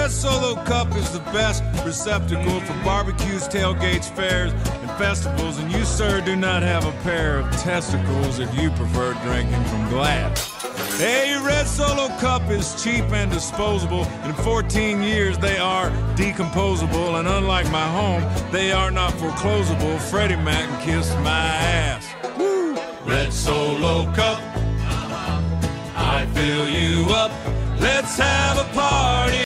Red Solo cup is the best receptacle for barbecues, tailgates, fairs, and festivals. And you, sir, do not have a pair of testicles if you prefer drinking from glass. Hey, Red Solo cup is cheap and disposable. In 14 years, they are decomposable. And unlike my home, they are not foreclosable. Freddie Mac kissed my ass. Woo! Red Solo cup, I fill you up. Let's have a party.